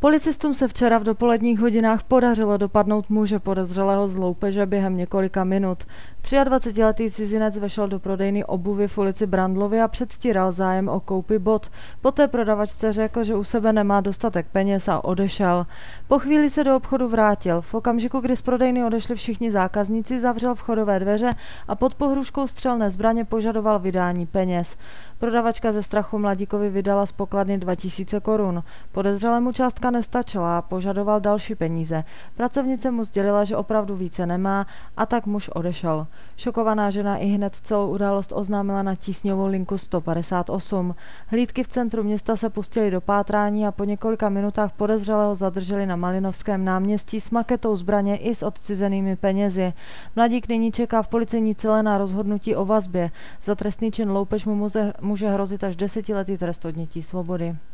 Policistům se včera v dopoledních hodinách podařilo dopadnout muže podezřelého z loupeže během několika minut. 23letý cizinec vešel do prodejny obuvy v ulici Brandlově a předstíral zájem o koupi bot. Poté prodavačce řekl, že u sebe nemá dostatek peněz a odešel. Po chvíli se do obchodu vrátil. V okamžiku, kdy z prodejny odešli všichni zákazníci, zavřel vchodové dveře a pod pohrůžkou střelné zbraně požadoval vydání peněz. Prodavačka ze strachu mladíkovi vydala z pokladny 2000 korun. Podezřelému částka nestačila a požadoval další peníze. Pracovnice mu sdělila, že opravdu více nemá, a tak muž odešel. Šokovaná žena ihned celou událost oznámila na tísňovou linku 158. Hlídky v centru města se pustily do pátrání a po několika minutách podezřelého zadrželi na Malinovském náměstí s maketou zbraně i s odcizenými penězi. Mladík nyní čeká v policejní cele na rozhodnutí o vazbě. Za trestný čin loupež mu může hrozit až 10letý trest odnětí svobody.